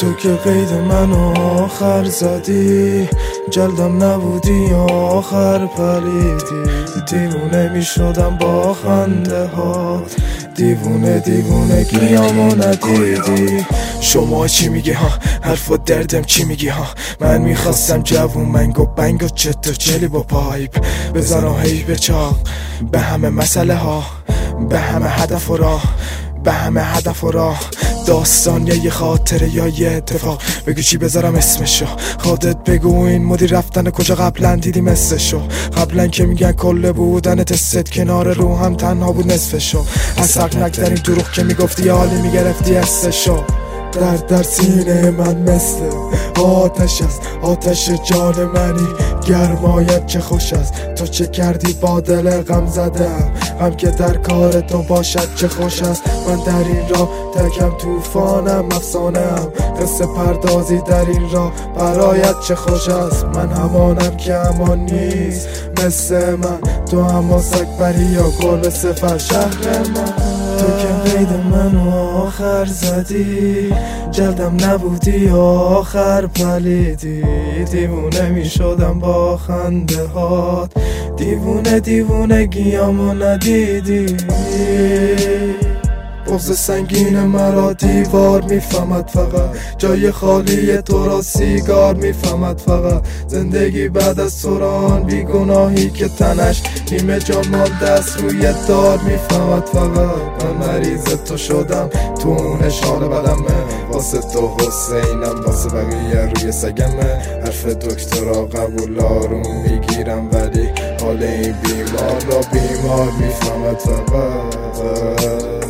تو که قید منو آخر زدی، جلدم نبودی آخر پریدی. دیوونه می شدم با خنده ها، دیوونه دیوونگیامو ندیدی. شما چی میگی ها؟ حرف و دردم چی میگی ها؟ من میخواستم جوون منگ و بنگ و چت و چلی با پایپ بزنم هی به چاق، به همه مسئله ها، به همه هدف و راه، به همه هدف و راه. داستان یا یه خاطره یا یه اتفاق، بگو چی بذارم اسمشو، خودت بگو این مدی رفتن کجا قبلا دیدی مثلشو. قبلا که میگن کله بودن تست کنار رو هم تنها بود نصفشو. از حق نگذریم دروغ که میگفتی یه حالی میگرفتی حسشو. در سینه من مثل آتش است، آتش جان منی گرمایت چه خوش است. تو چه کردی با دل غم زدم، غم که در کار تو باشد چه خوش است. من در این راه تکم توفانم افسانم، قصه پردازی در این راه برایت چه خوش است. من همانم که همان نیست مثل من، تو اما سگ بری یا گل سفر شهر من. تو که قید منو آخر زدی، جلدم نبودی آخر پلیدی. دیوونه می شدم با خنده هات، دیوونه دیوونگیامو ندیدی. بغض سنگین مرا دیوار میفهمد فقط، جای خالی تو را سیگار میفهمد فقط. زندگی بعد از تو را آن بیگناهی که تنش نیمه جان مانده است روی دار میفهمد فقط. من مریض تو شدم، تو اون اشاره بدمه، واسه تو حسینم واسه بقیه روی سگمه. حرف دکترا قبول آروم میگیرم ولی حال این بیمار را بیمار میفهمد فقط.